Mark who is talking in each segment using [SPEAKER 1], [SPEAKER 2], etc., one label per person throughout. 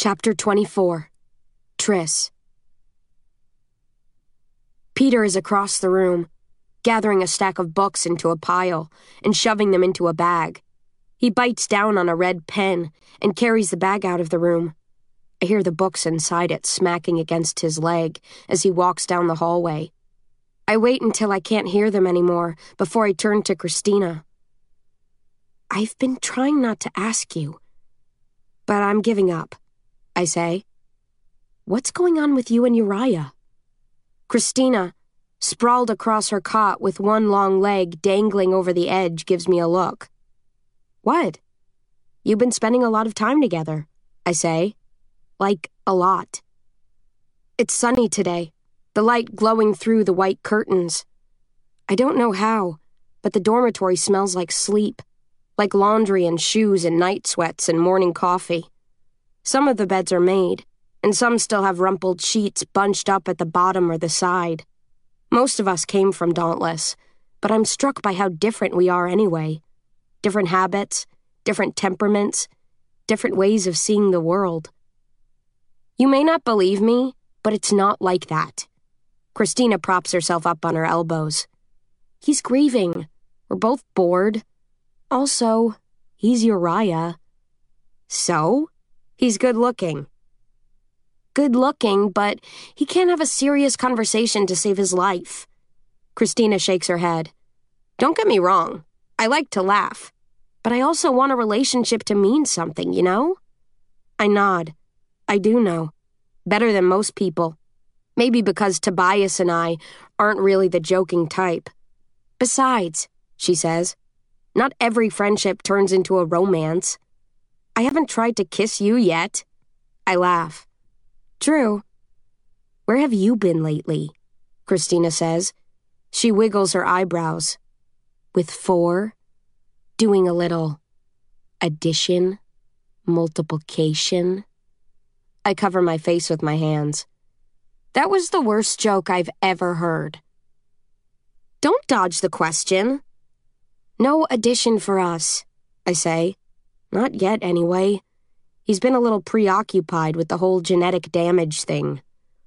[SPEAKER 1] Chapter 24. Triss. Peter is across the room, gathering a stack of books into a pile and shoving them into a bag. He bites down on a red pen and carries the bag out of the room. I hear the books inside it smacking against his leg as he walks down the hallway. I wait until I can't hear them anymore before I turn to Christina. "I've been trying not to ask you, but I'm giving up," I say. "What's going on with you and Uriah?" Christina, sprawled across her cot with one long leg dangling over the edge, gives me a look. "What? You've been spending a lot of time together," I say. Like, a lot. It's sunny today, the light glowing through the white curtains. I don't know how, but the dormitory smells like sleep, like laundry and shoes and night sweats and morning coffee. Some of the beds are made, and some still have rumpled sheets bunched up at the bottom or the side. Most of us came from Dauntless, but I'm struck by how different we are anyway. Different habits, different temperaments, different ways of seeing the world. You may not believe me, but it's not like that. Christina props herself up on her elbows. He's grieving. We're both bored. Also, he's Uriah. So? He's good-looking. Good-looking, but he can't have a serious conversation to save his life. Christina shakes her head. Don't get me wrong. I like to laugh. But I also want a relationship to mean something, you know? I nod. I do know. Better than most people. Maybe because Tobias and I aren't really the joking type. Besides, she says, not every friendship turns into a romance. I haven't tried to kiss you yet. I laugh. True. Where have you been lately? Christina says. She wiggles her eyebrows. With 4? Doing a little addition, multiplication. I cover my face with my hands. That was the worst joke I've ever heard. Don't dodge the question. No addition for us, I say. Not yet, anyway. He's been a little preoccupied with the whole genetic damage thing.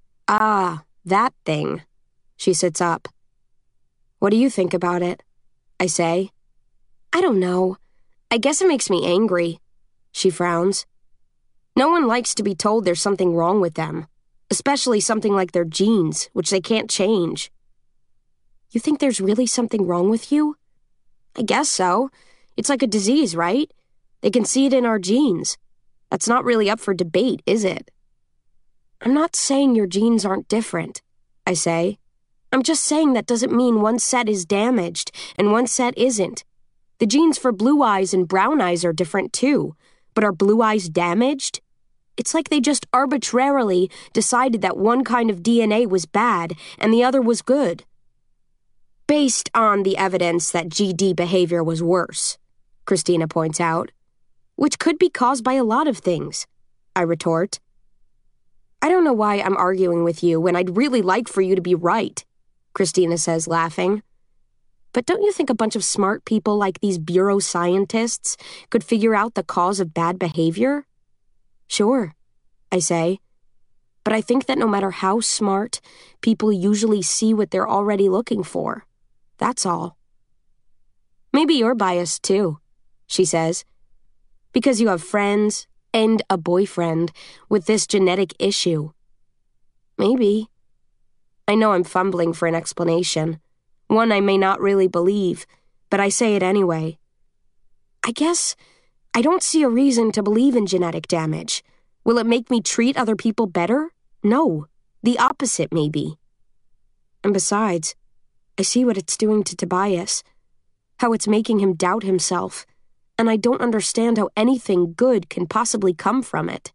[SPEAKER 1] Ah, that thing. She sits up. What do you think about it? I say. I don't know. I guess it makes me angry. She frowns. No one likes to be told there's something wrong with them, especially something like their genes, which they can't change. You think there's really something wrong with you? I guess so. It's like a disease, right? They can see it in our genes. That's not really up for debate, is it? I'm not saying your genes aren't different, I say. I'm just saying that doesn't mean one set is damaged and one set isn't. The genes for blue eyes and brown eyes are different too, but are blue eyes damaged? It's like they just arbitrarily decided that one kind of DNA was bad and the other was good. Based on the evidence that GD behavior was worse, Christina points out. Which could be caused by a lot of things, I retort. I don't know why I'm arguing with you when I'd really like for you to be right, Christina says, laughing. But don't you think a bunch of smart people like these bureau scientists could figure out the cause of bad behavior? Sure, I say. But I think that no matter how smart, people usually see what they're already looking for. That's all. Maybe you're biased too, she says. Because you have friends and a boyfriend with this genetic issue. Maybe. I know I'm fumbling for an explanation. One I may not really believe, but I say it anyway. I guess I don't see a reason to believe in genetic damage. Will it make me treat other people better? No. The opposite, maybe. And besides, I see what it's doing to Tobias. How it's making him doubt himself. And I don't understand how anything good can possibly come from it.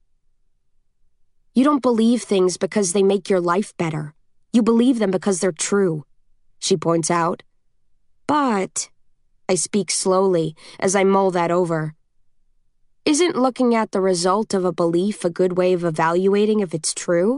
[SPEAKER 1] You don't believe things because they make your life better. You believe them because they're true, she points out. But, I speak slowly as I mull that over, isn't looking at the result of a belief a good way of evaluating if it's true?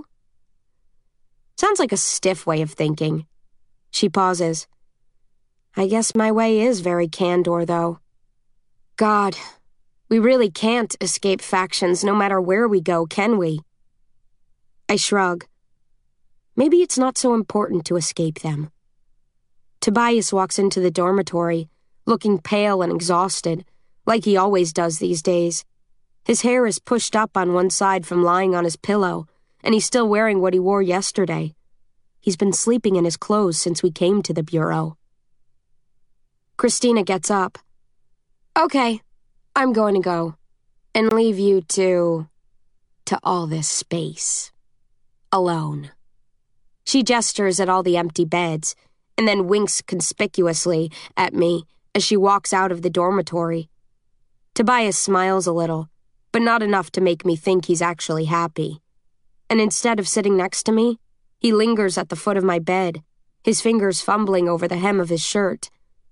[SPEAKER 1] Sounds like a stiff way of thinking. She pauses. I guess my way is very candor, though. God, We really can't escape factions no matter where we go, can we? I shrug. Maybe it's not so important to escape them. Tobias walks into the dormitory, looking pale and exhausted, like he always does these days. His hair is pushed up on one side from lying on his pillow, and he's still wearing what he wore yesterday. He's been sleeping in his clothes since we came to the bureau. Christina gets up. Okay, I'm going to go, and leave you to all this space. Alone. She gestures at all the empty beds, and then winks conspicuously at me as she walks out of the dormitory. Tobias smiles a little, but not enough to make me think he's actually happy. And instead of sitting next to me, he lingers at the foot of my bed, his fingers fumbling over the hem of his shirt.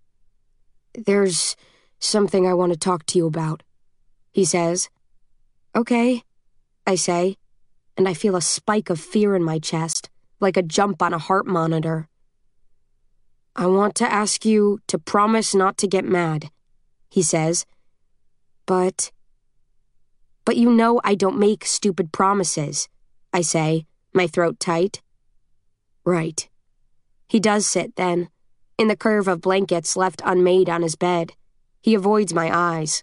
[SPEAKER 1] There's something I want to talk to you about, he says. Okay, I say, and I feel a spike of fear in my chest, like a jump on a heart monitor. I want to ask you to promise not to get mad, he says. But you know I don't make stupid promises, I say, my throat tight. Right. He does sit then, in the curve of blankets left unmade on his bed. He avoids my eyes.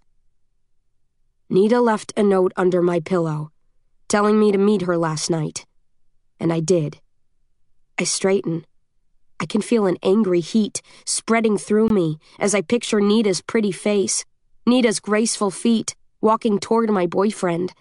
[SPEAKER 1] Nita left a note under my pillow, telling me to meet her last night. And I did. I straighten. I can feel an angry heat spreading through me as I picture Nita's pretty face, Nita's graceful feet, walking toward my boyfriend.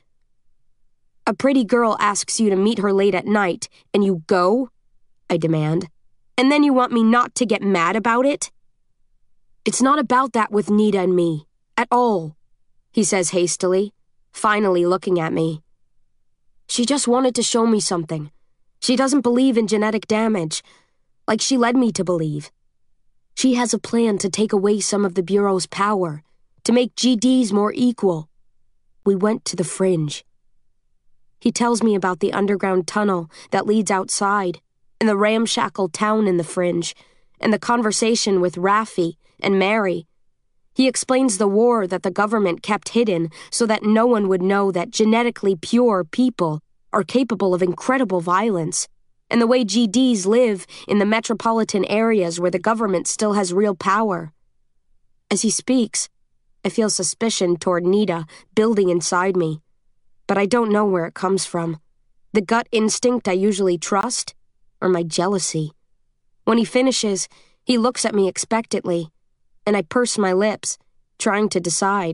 [SPEAKER 1] A pretty girl asks you to meet her late at night, and you go? I demand. And then you want me not to get mad about it? It's not about that with Nita and me. At all, he says hastily, finally looking at me. She just wanted to show me something. She doesn't believe in genetic damage, like she led me to believe. She has a plan to take away some of the Bureau's power, to make GDs more equal. We went to the fringe. He tells me about the underground tunnel that leads outside, and the ramshackle town in the fringe, and the conversation with Raffi and Mary. He explains the war that the government kept hidden so that no one would know that genetically pure people are capable of incredible violence, and the way GDs live in the metropolitan areas where the government still has real power. As he speaks, I feel suspicion toward Nita building inside me, but I don't know where it comes from. The gut instinct I usually trust, or my jealousy. When he finishes, he looks at me expectantly, and I purse my lips, trying to decide.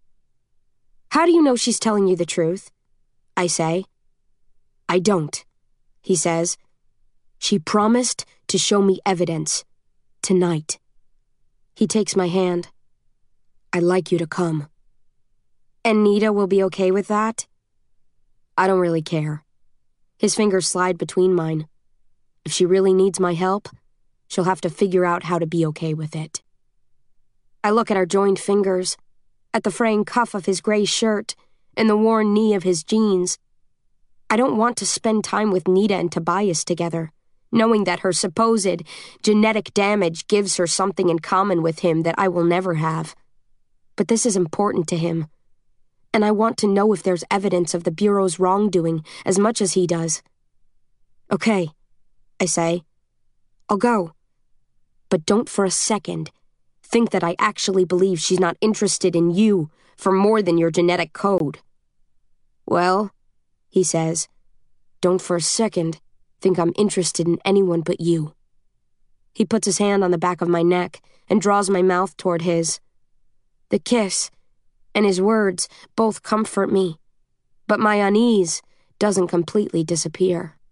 [SPEAKER 1] How do you know she's telling you the truth? I say. I don't, he says. She promised to show me evidence. Tonight. He takes my hand. I'd like you to come. And Nita will be okay with that? I don't really care. His fingers slide between mine. If she really needs my help, she'll have to figure out how to be okay with it. I look at our joined fingers, at the fraying cuff of his gray shirt, and the worn knee of his jeans. I don't want to spend time with Nita and Tobias together, knowing that her supposed genetic damage gives her something in common with him that I will never have. But this is important to him, and I want to know if there's evidence of the Bureau's wrongdoing as much as he does. Okay, I say. I'll go. But don't for a second think that I actually believe she's not interested in you for more than your genetic code. Well, he says, don't for a second think I'm interested in anyone but you. He puts his hand on the back of my neck and draws my mouth toward his. The kiss and his words both comfort me, but my unease doesn't completely disappear.